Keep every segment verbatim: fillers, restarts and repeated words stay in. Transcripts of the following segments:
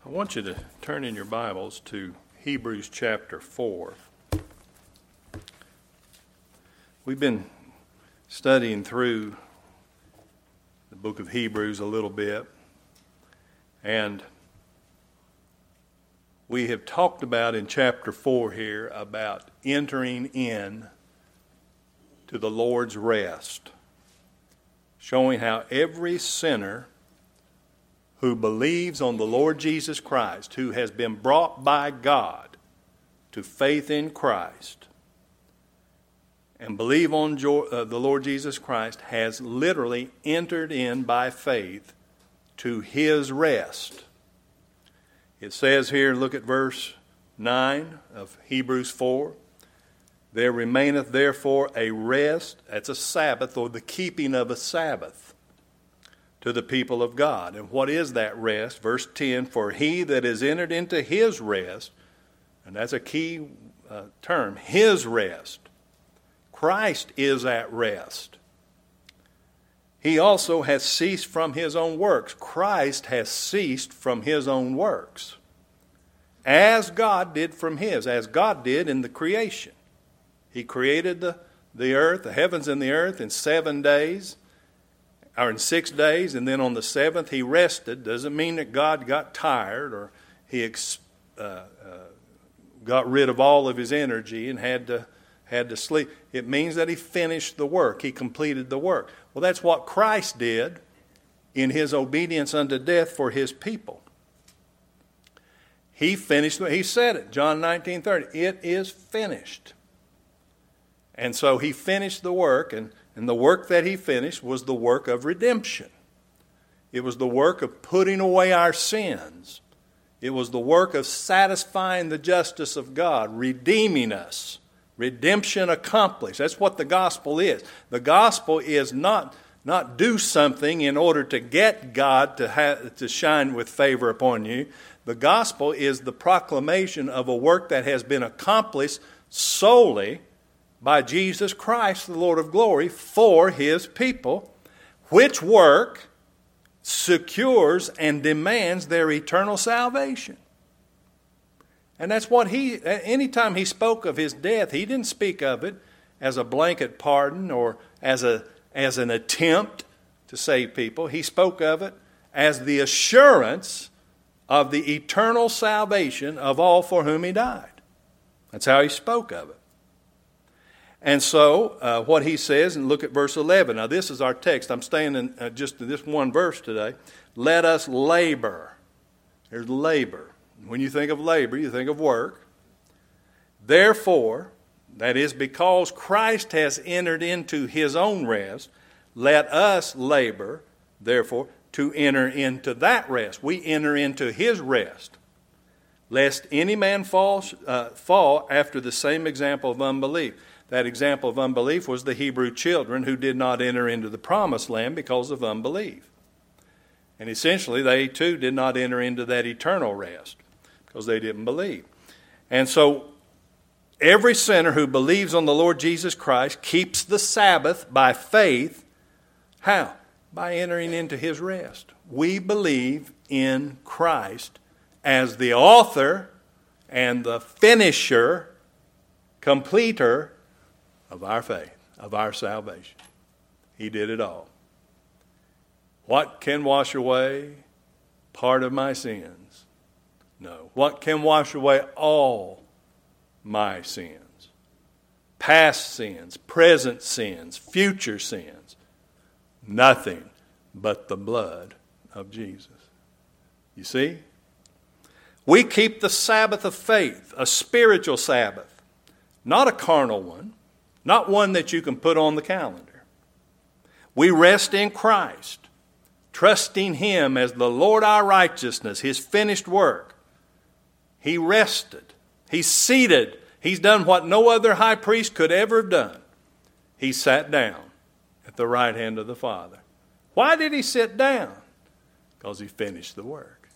I want you to turn in your Bibles to Hebrews chapter four. We've been studying through the book of Hebrews a little bit, and we have talked about in chapter four here about entering in to the Lord's rest, showing how every sinner who believes on the Lord Jesus Christ, who has been brought by God to faith in Christ, and believe on uh, the Lord Jesus Christ, has literally entered in by faith to His rest. It says here, look at verse nine of Hebrews four. There remaineth therefore a rest, that's a Sabbath, or the keeping of a Sabbath, to the people of God. And what is that rest? Verse ten, for he that is entered into his rest, and that's a key uh, term, his rest. Christ is at rest. He also has ceased from his own works. Christ has ceased from his own works, as God did from his, as God did in the creation. He created the, the earth, the heavens and the earth in seven days, or in six days, and then on the seventh he rested. Doesn't mean that God got tired or he ex, uh, uh, got rid of all of his energy and had to had to sleep. It means that he finished the work. He completed the work. Well, that's what Christ did in his obedience unto death for his people. He finished, he said it, John nineteen thirty, it is finished. And so he finished the work, and, and the work that he finished was the work of redemption. It was the work of putting away our sins. It was the work of satisfying the justice of God, redeeming us. Redemption accomplished. That's what the gospel is. The gospel is not, not do something in order to get God to, have, to shine with favor upon you. The gospel is the proclamation of a work that has been accomplished solely by Jesus Christ, the Lord of glory, for his people, which work secures and demands their eternal salvation. And that's what he, anytime he spoke of his death, he didn't speak of it as a blanket pardon or as a as an attempt to save people. He spoke of it as the assurance of the eternal salvation of all for whom he died. That's how he spoke of it. And so, uh, what he says, and look at verse eleven. Now, this is our text. I'm staying in uh, just in this one verse today. Let us labor. There's labor. When you think of labor, you think of work. Therefore, that is because Christ has entered into his own rest, let us labor, therefore, to enter into that rest. We enter into his rest, lest any man fall, uh, fall after the same example of unbelief. That example of unbelief was the Hebrew children who did not enter into the promised land because of unbelief. And essentially, they too did not enter into that eternal rest because they didn't believe. And so, every sinner who believes on the Lord Jesus Christ keeps the Sabbath by faith. How? By entering into his rest. We believe in Christ as the author and the finisher, completer of our faith, of our salvation. He did it all. What can wash away part of my sins? No. What can wash away all my sins? Past sins, present sins, future sins. Nothing but the blood of Jesus. You see? We keep the Sabbath of faith, a spiritual Sabbath, not a carnal one. Not one that you can put on the calendar. We rest in Christ, trusting him as the Lord our righteousness, his finished work. He rested. He's seated. He's done what no other high priest could ever have done. He sat down at the right hand of the Father. Why did he sit down? Because he finished the work.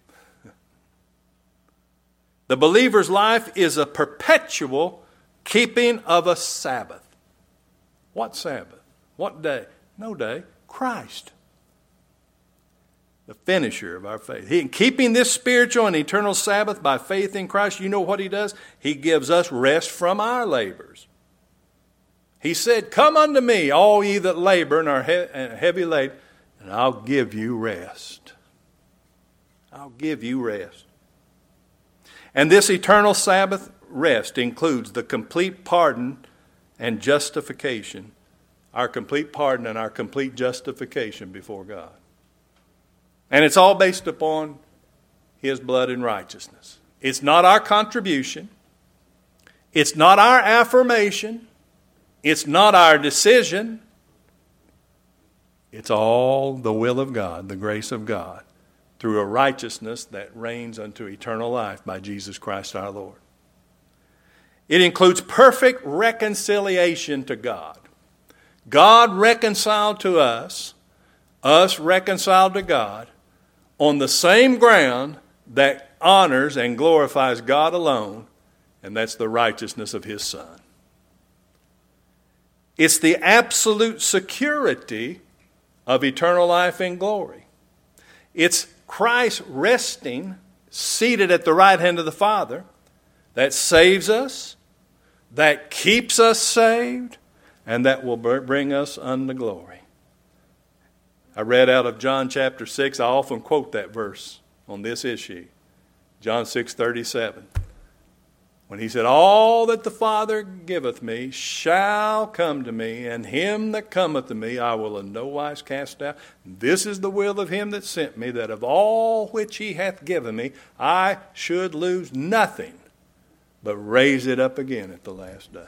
The believer's life is a perpetual keeping of a Sabbath. What Sabbath? What day? No day. Christ. The finisher of our faith. He, keeping this spiritual and eternal Sabbath by faith in Christ, you know what he does? He gives us rest from our labors. He said, come unto me, all ye that labor and are he- heavy laden, and I'll give you rest. I'll give you rest. And this eternal Sabbath rest includes the complete pardon and justification, our complete pardon and our complete justification before God. And it's all based upon his blood and righteousness. It's not our contribution. It's not our affirmation. It's not our decision. It's all the will of God, the grace of God, through a righteousness that reigns unto eternal life by Jesus Christ our Lord. It includes perfect reconciliation to God. God reconciled to us, us reconciled to God, on the same ground that honors and glorifies God alone, and that's the righteousness of his Son. It's the absolute security of eternal life and glory. It's Christ resting, seated at the right hand of the Father, that saves us, that keeps us saved, and that will bring us unto glory. I read out of John chapter six. I often quote that verse on this issue. John six thirty-seven. When he said, all that the Father giveth me shall come to me, and him that cometh to me I will in no wise cast out. This is the will of him that sent me, that of all which he hath given me, I should lose nothing, but raise it up again at the last day.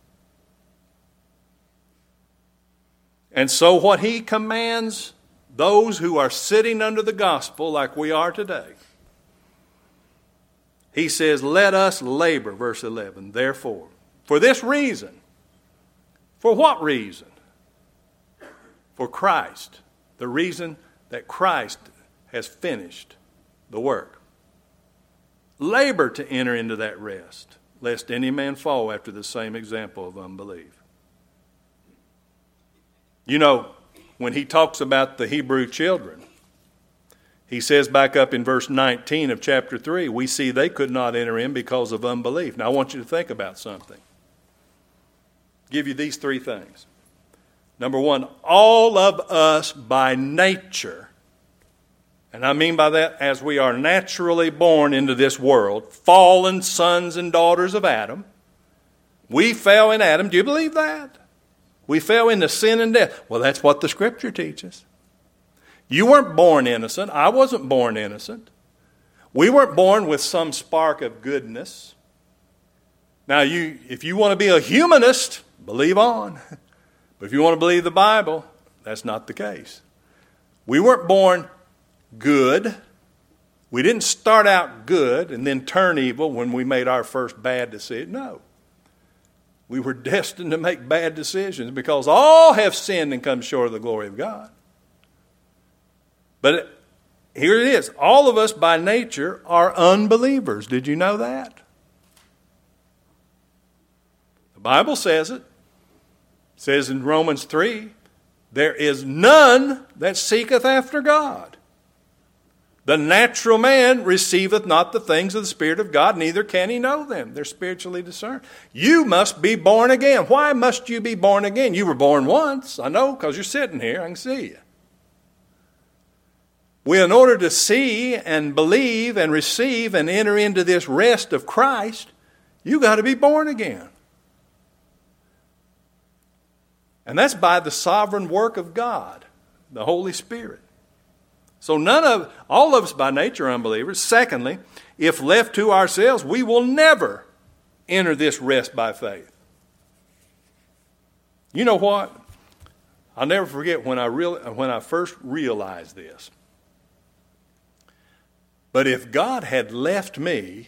And so what he commands those who are sitting under the gospel like we are today, he says, let us labor, verse eleven, therefore, for this reason. For what reason? For Christ. The reason that Christ has finished the work. Labor to enter into that rest, lest any man fall after the same example of unbelief. You know, when he talks about the Hebrew children, he says back up in verse nineteen of chapter three, we see they could not enter in because of unbelief. Now I want you to think about something. Give you these three things. Number one, all of us by nature, and I mean by that as we are naturally born into this world, fallen sons and daughters of Adam. We fell in Adam. Do you believe that? We fell into sin and death. Well, that's what the Scripture teaches. You weren't born innocent. I wasn't born innocent. We weren't born with some spark of goodness. Now, you, if you want to be a humanist, believe on. But if you want to believe the Bible, that's not the case. We weren't born good. We didn't start out good and then turn evil when we made our first bad decision. No. We were destined to make bad decisions because all have sinned and come short of the glory of God. But here it is. All of us by nature are unbelievers. Did you know that? The Bible says it. It says in Romans three, there is none that seeketh after God. The natural man receiveth not the things of the Spirit of God, neither can he know them. They're spiritually discerned. You must be born again. Why must you be born again? You were born once. I know, because you're sitting here. I can see you. Well, in order to see and believe and receive and enter into this rest of Christ, you got to be born again. And that's by the sovereign work of God, the Holy Spirit. So none of, all of us by nature are unbelievers. Secondly, if left to ourselves, we will never enter this rest by faith. You know what? I'll never forget when I real, when I first realized this. But if God had left me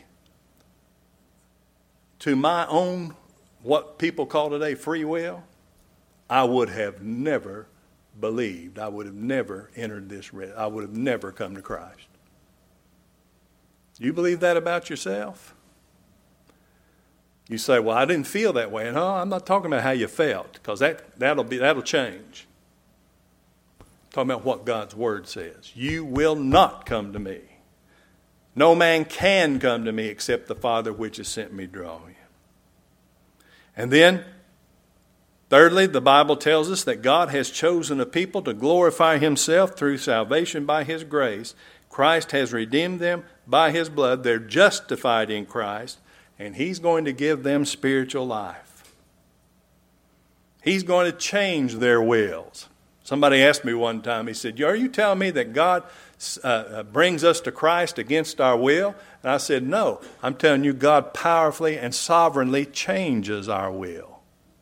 to my own, what people call today, free will, I would have never believed. I would have never entered this rest. I would have never come to Christ. Do you believe that about yourself? You say, well, I didn't feel that way. No, I'm not talking about how you felt, because that, that'll be, that'll change. I'm Talking about what God's Word says. You will not come to me. No man can come to me except the Father which has sent me draw him. And then, thirdly, the Bible tells us that God has chosen a people to glorify himself through salvation by his grace. Christ has redeemed them by his blood. They're justified in Christ, and he's going to give them spiritual life. He's going to change their wills. Somebody asked me one time, he said, are you telling me that God uh, brings us to Christ against our will? And I said, no, I'm telling you God powerfully and sovereignly changes our will.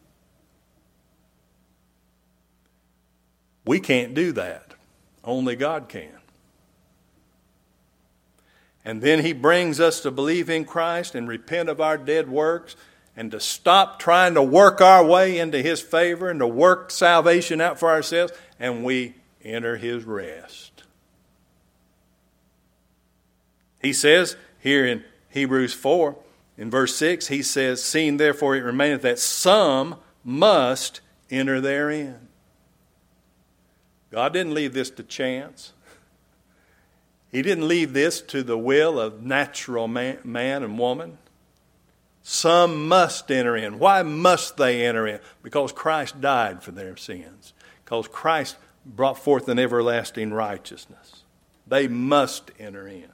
We can't do that. Only God can. And then he brings us to believe in Christ and repent of our dead works and to stop trying to work our way into his favor and to work salvation out for ourselves, and we enter his rest. He says here in Hebrews four, in verse six, he says, seeing therefore it remaineth that some must enter therein. God didn't leave this to chance. He didn't leave this to the will of natural man, man and woman. Some must enter in. Why must they enter in? Because Christ died for their sins. Because Christ brought forth an everlasting righteousness. They must enter in.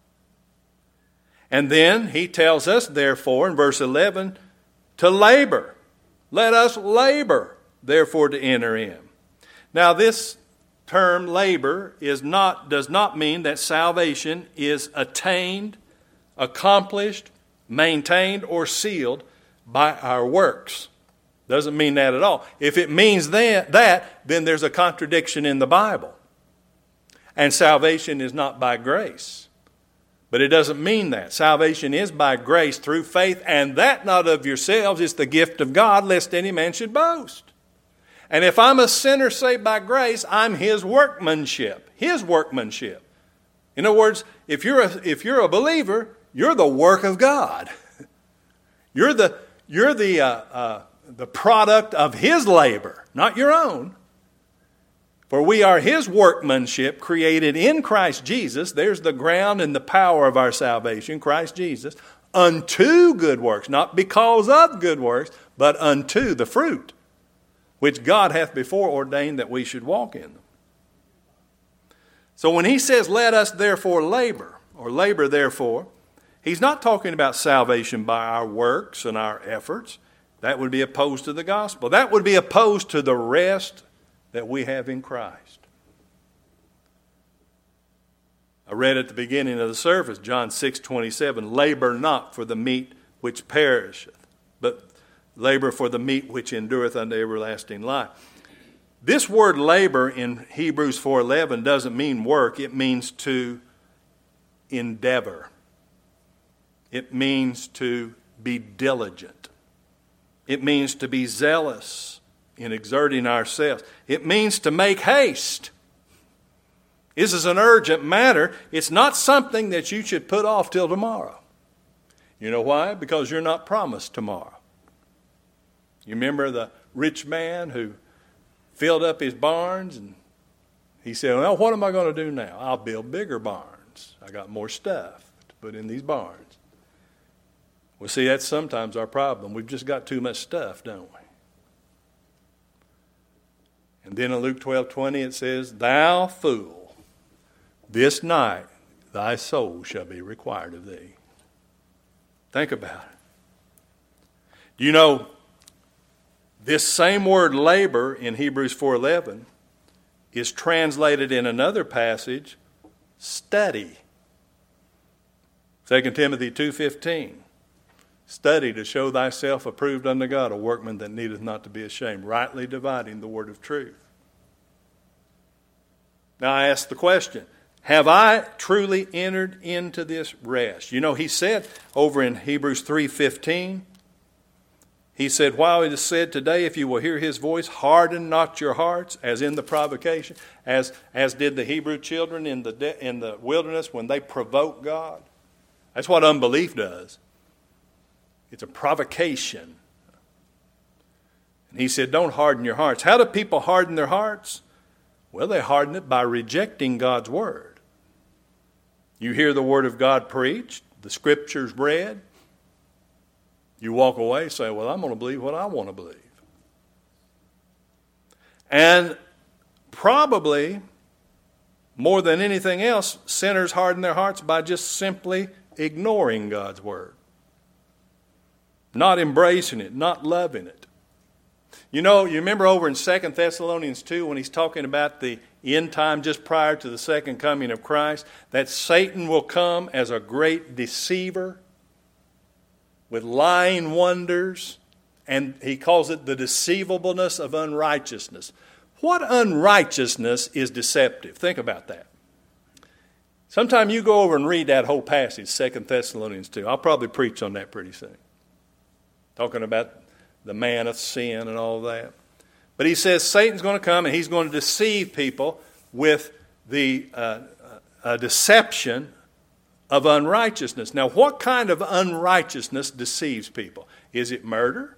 And then he tells us, therefore, in verse eleven, to labor. Let us labor, therefore, to enter in. Now, this term labor is not does not mean that salvation is attained, accomplished, maintained, or sealed by our works. Doesn't mean that at all. If it means that, that, then there's a contradiction in the Bible. And salvation is not by grace. But it doesn't mean that. Salvation is by grace through faith, and that not of yourselves is the gift of God, lest any man should boast. And if I'm a sinner saved by grace, I'm his workmanship. His workmanship. In other words, if you're a, if you're a believer, you're the work of God. You're the you're the uh, uh, the product of his labor, not your own. For we are his workmanship, created in Christ Jesus. There's the ground and the power of our salvation, Christ Jesus, unto good works, not because of good works, but unto the fruit, which God hath before ordained that we should walk in them. So when he says, let us therefore labor, or labor therefore, he's not talking about salvation by our works and our efforts. That would be opposed to the gospel. That would be opposed to the rest that we have in Christ. I read at the beginning of the service, John six twenty-seven, labor not for the meat which perisheth, but labor for the meat which endureth unto everlasting life. This word labor in Hebrews four eleven doesn't mean work. It means to endeavor. It means to be diligent. It means to be zealous in exerting ourselves. It means to make haste. This is an urgent matter. It's not something that you should put off till tomorrow. You know why? Because you're not promised tomorrow. You remember the rich man who filled up his barns and he said, well, what am I going to do now? I'll build bigger barns. I got more stuff to put in these barns. Well, see, that's sometimes our problem. We've just got too much stuff, don't we? And then in Luke twelve twenty it says, thou fool, this night thy soul shall be required of thee. Think about it. Do you know, this same word labor in Hebrews four eleven is translated in another passage, study. Second Timothy two fifteen. Study to show thyself approved unto God, a workman that needeth not to be ashamed, rightly dividing the word of truth. Now I ask the question, have I truly entered into this rest? You know, he said over in Hebrews three fifteen, he said, while it is said today, if you will hear his voice, harden not your hearts, as in the provocation, as, as did the Hebrew children in the, de- in the wilderness when they provoked God. That's what unbelief does. It's a provocation. And he said, don't harden your hearts. How do people harden their hearts? Well, they harden it by rejecting God's word. You hear the word of God preached, the scriptures read. You walk away and say, well, I'm going to believe what I want to believe. And probably, more than anything else, sinners harden their hearts by just simply ignoring God's word. Not embracing it, not loving it. You know, you remember over in Second Thessalonians two when he's talking about the end time just prior to the second coming of Christ, that Satan will come as a great deceiver with lying wonders, and he calls it the deceivableness of unrighteousness. What unrighteousness is deceptive? Think about that. Sometime you go over and read that whole passage, Second Thessalonians two. I'll probably preach on that pretty soon. Talking about the man of sin and all that. But he says Satan's going to come and he's going to deceive people with the uh, uh, deception of unrighteousness. Now, what kind of unrighteousness deceives people? Is it murder?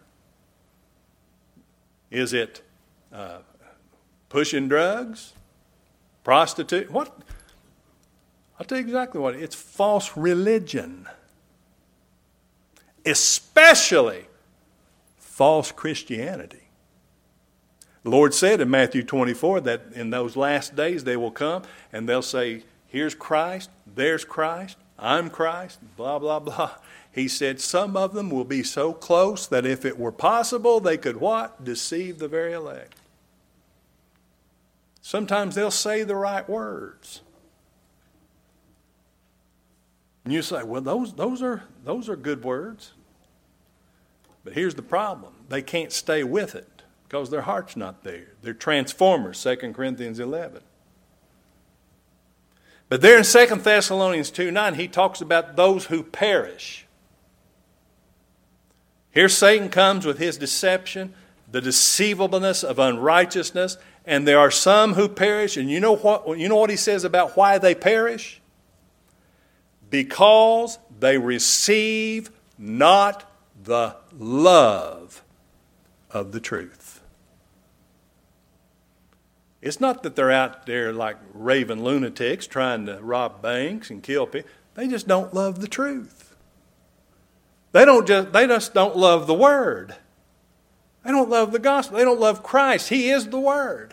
Is it uh, pushing drugs? Prostitute? What? I'll tell you exactly what it is. It's false religion. Especially false Christianity. The Lord said in Matthew twenty-four that in those last days they will come and they'll say, here's Christ, there's Christ, I'm Christ, blah, blah, blah. He said some of them will be so close that if it were possible, they could what? Deceive the very elect. Sometimes they'll say the right words. And you say, well, those, those are, those are good words. But here's the problem. They can't stay with it because their heart's not there. They're transformers, Second Corinthians eleven. But there in Second Thessalonians two nine, he talks about those who perish. Here Satan comes with his deception, the deceivableness of unrighteousness, and there are some who perish. And you know what, you know what he says about why they perish? Because they receive not the love of the truth. It's not that they're out there like raving lunatics trying to rob banks and kill people. They just don't love the truth. They don't just they just don't love the word. They don't love the gospel. They don't love Christ. He is the word.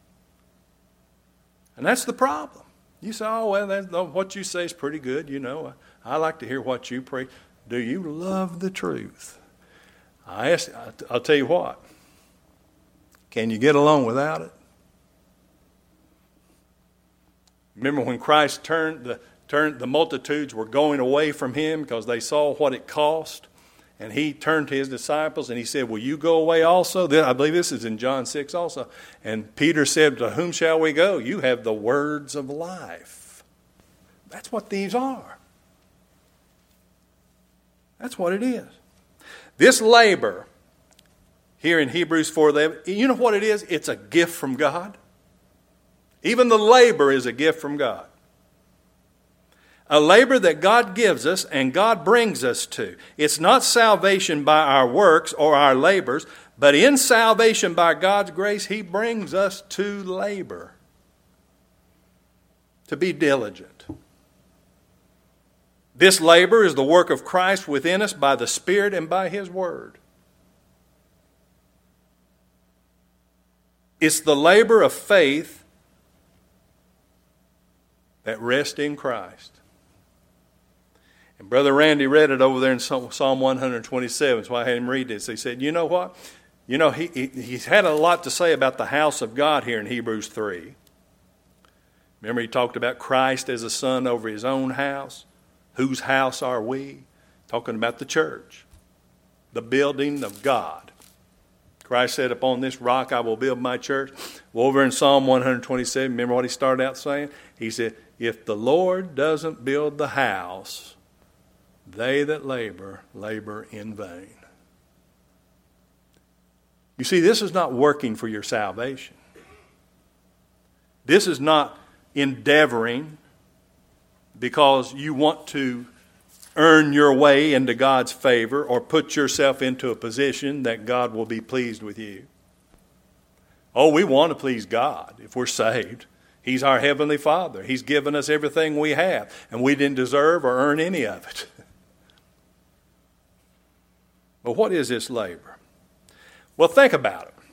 And that's the problem. You say, oh, well, that's, what you say is pretty good. You know, I, I like to hear what you preach. Do you love the truth? I ask, I'll tell you what. Can you get along without it? Remember when Christ turned the turned the multitudes were going away from him because they saw what it cost, and he turned to his disciples and he said, "Will you go away also?" I believe this is in John six also. And Peter said, "To whom shall we go? You have the words of life." That's what these are. That's what it is. This labor here in Hebrews four eleven, you know what it is? It's a gift from God. Even the labor is a gift from God. A labor that God gives us and God brings us to. It's not salvation by our works or our labors, but in salvation by God's grace, He brings us to labor. To be diligent. This labor is the work of Christ within us by the Spirit and by His Word. It's the labor of faith that rests in Christ. And Brother Randy read it over there in Psalm one twenty-seven. That's why I had him read this. He said, you know what? You know, he, he, he's had a lot to say about the house of God here in Hebrews three. Remember he talked about Christ as a son over His own house. Whose house are we? Talking about the church. The building of God. Christ said, upon this rock I will build my church. Well, over in Psalm one twenty-seven, remember what he started out saying? He said, if the Lord doesn't build the house, they that labor, labor in vain. You see, this is not working for your salvation. This is not endeavoring because you want to earn your way into God's favor or put yourself into a position that God will be pleased with you. Oh, we want to please God if we're saved. He's our Heavenly Father. He's given us everything we have, and we didn't deserve or earn any of it. But what is this labor? Well, think about it.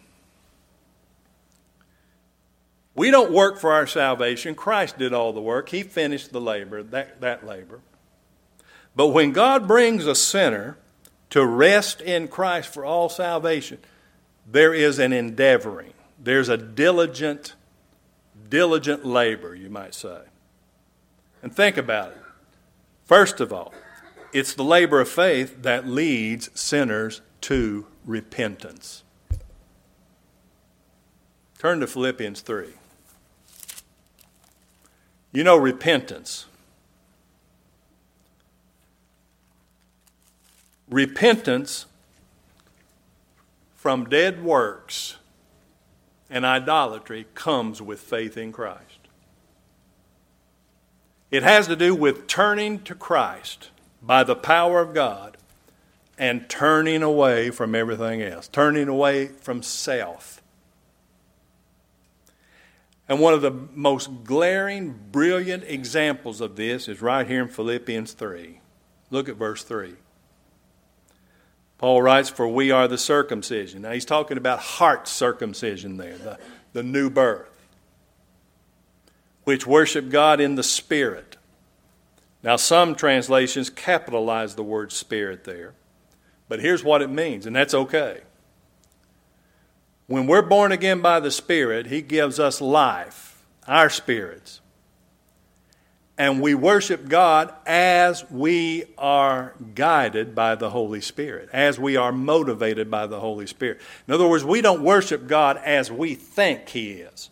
We don't work for our salvation. Christ did all the work. He finished the labor, that, that labor. But when God brings a sinner to rest in Christ for all salvation, there is an endeavoring. There's a diligent, diligent labor, you might say. And think about it. First of all, it's the labor of faith that leads sinners to repentance. Turn to Philippians three. You know, repentance. Repentance from dead works and idolatry comes with faith in Christ. It has to do with turning to Christ by the power of God and turning away from everything else, turning away from self. And one of the most glaring, brilliant examples of this is right here in Philippians three. Look at verse three. Paul writes, for we are the circumcision. Now he's talking about heart circumcision there, the, the new birth, which worship God in the Spirit. Now some translations capitalize the word Spirit there, but here's what it means, and that's okay. When we're born again by the Spirit, He gives us life, our spirits. And we worship God as we are guided by the Holy Spirit, as we are motivated by the Holy Spirit. In other words, we don't worship God as we think He is.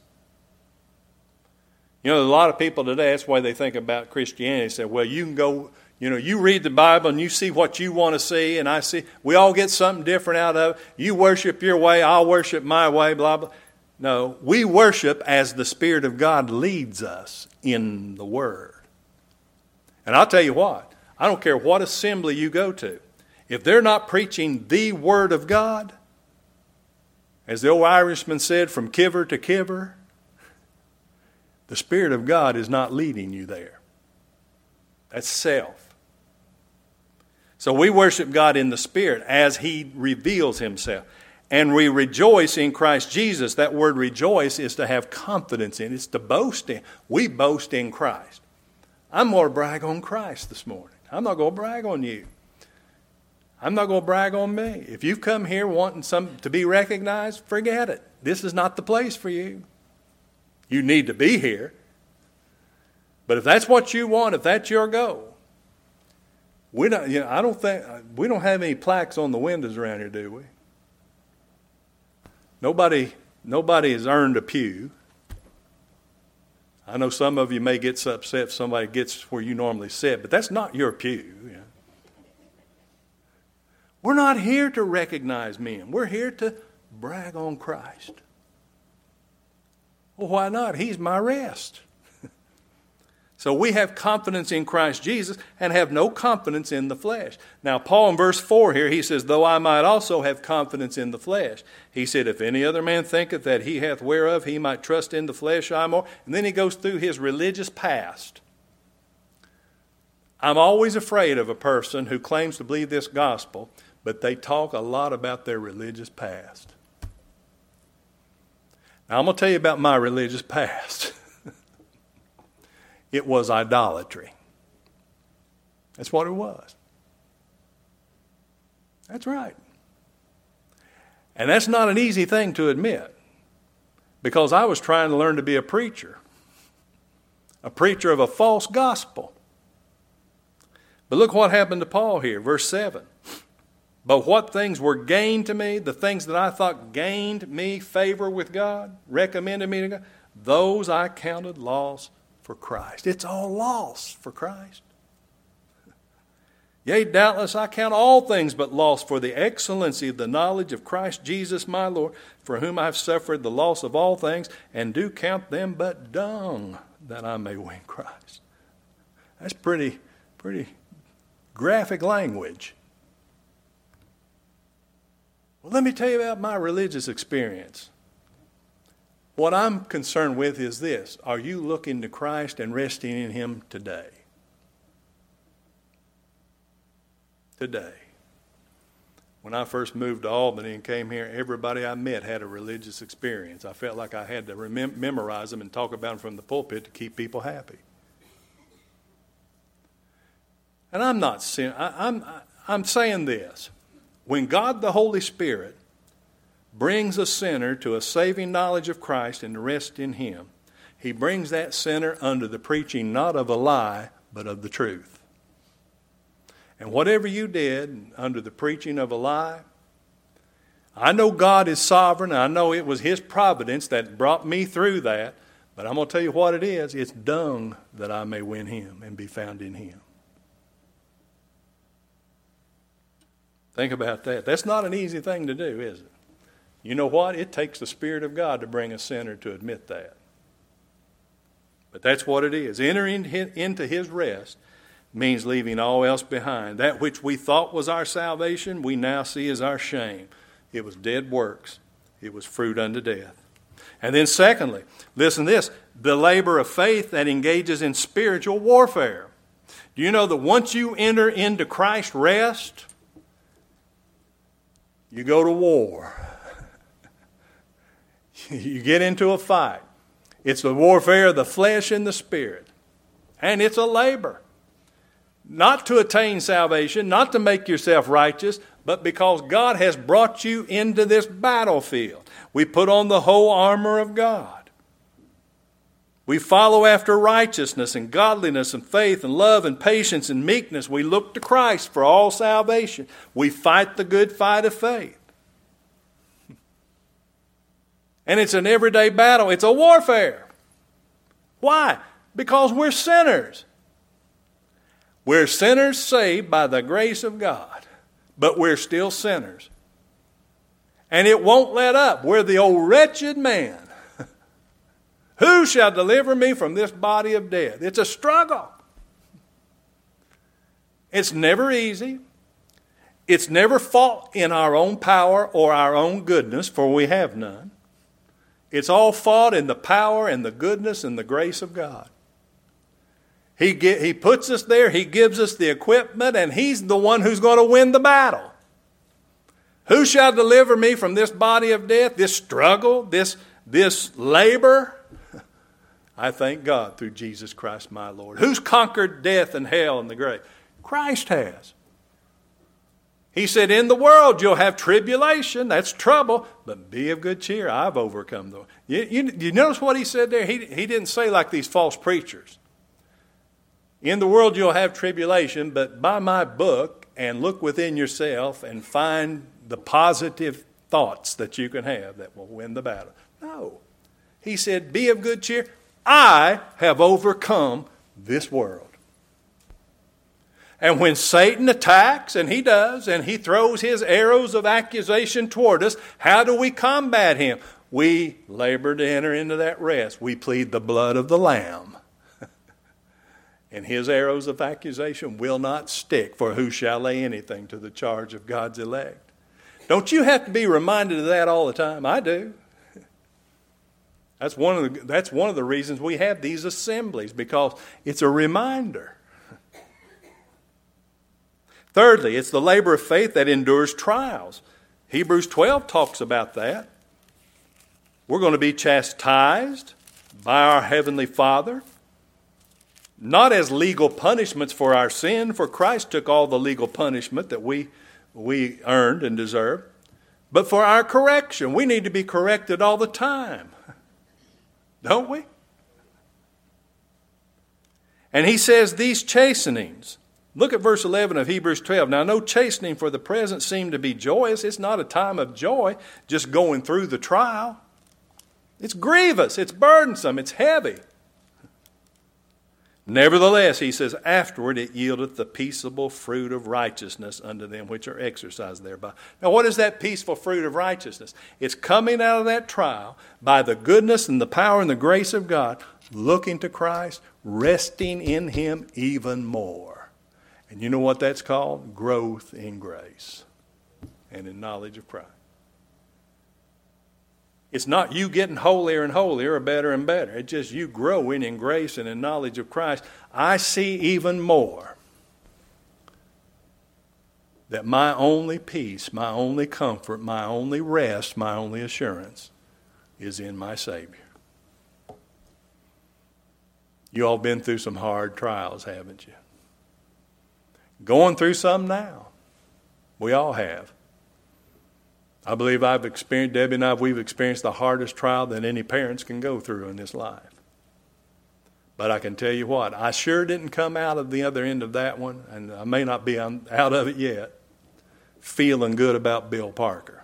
You know, a lot of people today, that's why they think about Christianity. They say, well, you can go, you know, you read the Bible and you see what you want to see, and I see, we all get something different out of it. You worship your way, I'll worship my way, blah, blah. No, we worship as the Spirit of God leads us in the Word. And I'll tell you what, I don't care what assembly you go to. If they're not preaching the Word of God, as the old Irishman said, from kiver to kiver, the Spirit of God is not leading you there. That's self. So we worship God in the Spirit as He reveals Himself. And we rejoice in Christ Jesus. That word rejoice is to have confidence in. It's to boast in. We boast in Christ. I'm going to brag on Christ this morning. I'm not going to brag on you. I'm not going to brag on me. If you've come here wanting some to be recognized, forget it. This is not the place for you. You need to be here. But if that's what you want, if that's your goal, we don't. You know, I don't think we don't have any plaques on the windows around here, do we? Nobody, nobody has earned a pew. I know some of you may get so upset if somebody gets where you normally sit, but that's not your pew. You know. We're not here to recognize men. We're here to brag on Christ. Well, why not? He's my rest. So we have confidence in Christ Jesus and have no confidence in the flesh. Now, Paul in verse four here, he says, though I might also have confidence in the flesh. He said, if any other man thinketh that he hath whereof he might trust in the flesh, I more. And then he goes through his religious past. I'm always afraid of a person who claims to believe this gospel, but they talk a lot about their religious past. Now, I'm going to tell you about my religious past. It was idolatry. That's what it was. That's right. And that's not an easy thing to admit, because I was trying to learn to be a preacher, a preacher of a false gospel. But look what happened to Paul here, verse seven. But what things were gained to me, the things that I thought gained me favor with God, recommended me to God, those I counted loss for Christ. It's all loss for Christ. Yea, doubtless I count all things but loss for the excellency of the knowledge of Christ Jesus my Lord, for whom I have suffered the loss of all things, and do count them but dung, that I may win Christ. That's pretty, pretty graphic language. Well, let me tell you about my religious experience. What I'm concerned with is this. Are you looking to Christ and resting in Him today? Today. When I first moved to Albany and came here, everybody I met had a religious experience. I felt like I had to remem- memorize them and talk about them from the pulpit to keep people happy. And I'm not saying, I'm, I'm saying this. When God the Holy Spirit brings a sinner to a saving knowledge of Christ and to rest in Him, He brings that sinner under the preaching not of a lie, but of the truth. And whatever you did under the preaching of a lie, I know God is sovereign. I know it was His providence that brought me through that. But I'm going to tell you what it is. It's dung that I may win Him and be found in Him. Think about that. That's not an easy thing to do, is it? You know what? It takes the Spirit of God to bring a sinner to admit that. But that's what it is. Entering into His rest means leaving all else behind. That which we thought was our salvation, we now see as our shame. It was dead works. It was fruit unto death. And then secondly, listen to this, the labor of faith that engages in spiritual warfare. Do you know that once you enter into Christ's rest, you go to war. You get into a fight. It's the warfare of the flesh and the spirit. And it's a labor. Not to attain salvation, not to make yourself righteous, but because God has brought you into this battlefield. We put on the whole armor of God. We follow after righteousness and godliness and faith and love and patience and meekness. We look to Christ for all salvation. We fight the good fight of faith. And it's an everyday battle. It's a warfare. Why? Because we're sinners. We're sinners saved by the grace of God, but we're still sinners. And it won't let up. We're the old wretched man. Who shall deliver me from this body of death? It's a struggle. It's never easy. It's never fought in our own power or our own goodness, for we have none. It's all fought in the power and the goodness and the grace of God. He get, he puts us there, He gives us the equipment, and He's the one who's going to win the battle. Who shall deliver me from this body of death, this struggle, this, this labor? I thank God through Jesus Christ my Lord. Who's conquered death and hell and the grave? Christ has. He said, in the world you'll have tribulation, that's trouble, but be of good cheer, I've overcome the world. You, you, you notice what He said there? He, he didn't say like these false preachers. In the world you'll have tribulation, but buy my book and look within yourself and find the positive thoughts that you can have that will win the battle. No. He said, be of good cheer. I have overcome this world. And when Satan attacks, and he does, and he throws his arrows of accusation toward us, how do we combat him? We labor to enter into that rest. We plead the blood of the Lamb. And his arrows of accusation will not stick, for who shall lay anything to the charge of God's elect? Don't you have to be reminded of that all the time? I do. That's one of the, that's one of the reasons we have these assemblies, because it's a reminder. Thirdly, it's the labor of faith that endures trials. Hebrews twelve talks about that. We're going to be chastised by our Heavenly Father, not as legal punishments for our sin, for Christ took all the legal punishment that we, we earned and deserved, but for our correction. We need to be corrected all the time, don't we? And he says these chastenings, look at verse eleven of Hebrews twelve. Now, no chastening for the present seem to be joyous. It's not a time of joy just going through the trial. It's grievous, it's burdensome, it's heavy. Nevertheless, he says, afterward it yieldeth the peaceable fruit of righteousness unto them which are exercised thereby. Now, what is that peaceful fruit of righteousness? It's coming out of that trial by the goodness and the power and the grace of God, looking to Christ, resting in Him even more. And you know what that's called? Growth in grace and in knowledge of Christ. It's not you getting holier and holier or better and better. It's just you growing in grace and in knowledge of Christ. I see even more that my only peace, my only comfort, my only rest, my only assurance is in my Savior. You all been through some hard trials, haven't you? Going through some now. We all have. I believe I've experienced, Debbie and I, we've experienced the hardest trial that any parents can go through in this life. But I can tell you what, I sure didn't come out of the other end of that one, and I may not be out of it yet, feeling good about Bill Parker.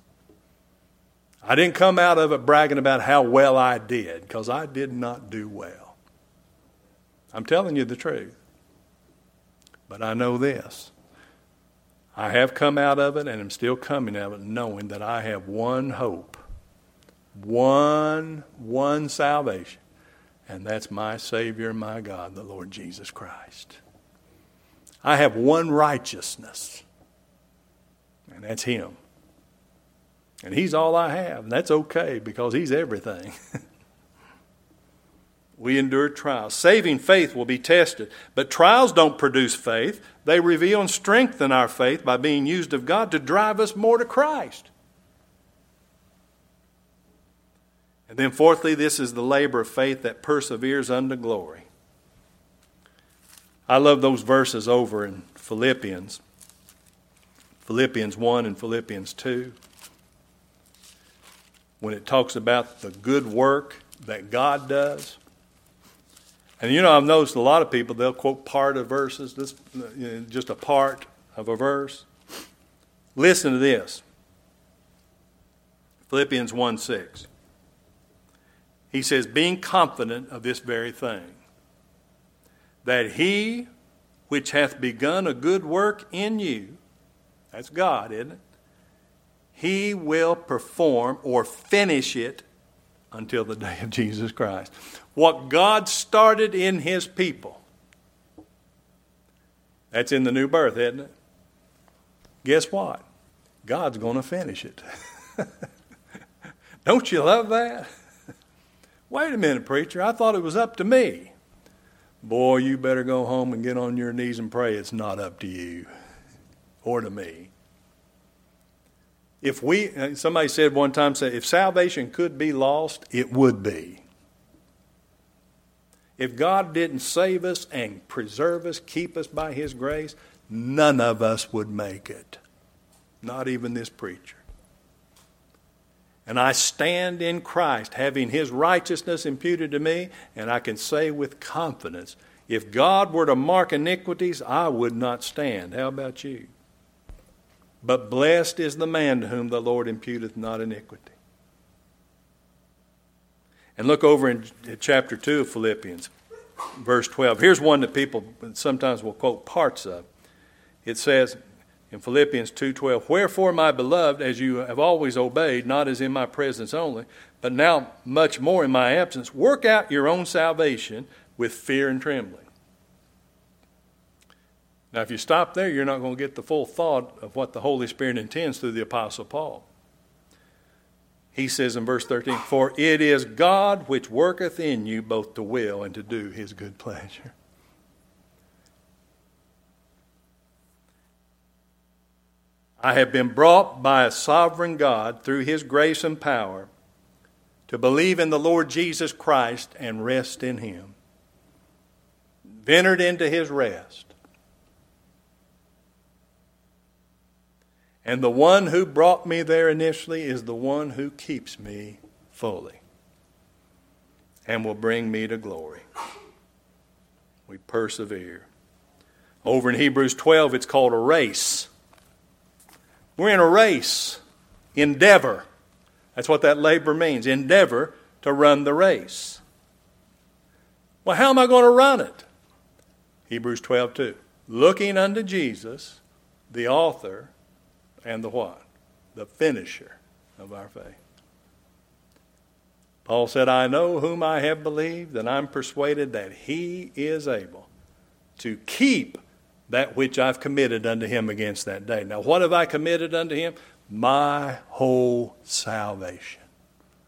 I didn't come out of it bragging about how well I did, because I did not do well. I'm telling you the truth. But I know this. I have come out of it and am still coming out of it knowing that I have one hope, one, one salvation, and that's my Savior, my God, the Lord Jesus Christ. I have one righteousness, and that's Him. And He's all I have, and that's okay because He's everything. We endure trials. Saving faith will be tested. But trials don't produce faith. They reveal and strengthen our faith by being used of God to drive us more to Christ. And then fourthly, this is the labor of faith that perseveres unto glory. I love those verses over in Philippians. Philippians one and Philippians two. When it talks about the good work that God does. And you know, I've noticed a lot of people, they'll quote part of verses, this, you know, just a part of a verse. Listen to this. Philippians one six. He says, being confident of this very thing, that He which hath begun a good work in you, that's God, isn't it? He will perform or finish it until the day of Jesus Christ. What God started in His people, that's in the new birth, isn't it? Guess what? God's going to finish it. Don't you love that? Wait a minute, preacher. I thought it was up to me. Boy, you better go home and get on your knees and pray. It's not up to you or to me. If we, somebody said one time, said, if salvation could be lost, it would be. If God didn't save us and preserve us, keep us by His grace, none of us would make it. Not even this preacher. And I stand in Christ, having His righteousness imputed to me, and I can say with confidence, if God were to mark iniquities, I would not stand. How about you? But blessed is the man to whom the Lord imputeth not iniquity. And look over in chapter two of Philippians, verse twelve. Here's one that people sometimes will quote parts of. It says in Philippians two twelve, wherefore, my beloved, as you have always obeyed, not as in my presence only, but now much more in my absence, work out your own salvation with fear and trembling. Now, if you stop there, you're not going to get the full thought of what the Holy Spirit intends through the Apostle Paul. He says in verse thirteen, for it is God which worketh in you both to will and to do His good pleasure. I have been brought by a sovereign God through His grace and power to believe in the Lord Jesus Christ and rest in Him. Entered into His rest. And the one who brought me there initially is the one who keeps me fully and will bring me to glory. We persevere. Over in Hebrews twelve, it's called a race. We're in a race. Endeavor. That's what that labor means. Endeavor to run the race. Well, how am I going to run it? Hebrews twelve two. Looking unto Jesus, the author and the what? The finisher of our faith. Paul said, I know whom I have believed, and I'm persuaded that He is able to keep that which I've committed unto Him against that day. Now, what have I committed unto Him? My whole salvation.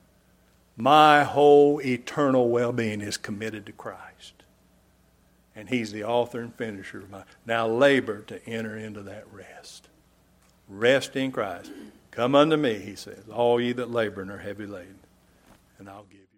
My whole eternal well-being is committed to Christ. And he's the author and finisher of my... Now labor to enter into that rest. Rest in Christ. Come unto me, he says, all ye that labor and are heavy laden, and I'll give you.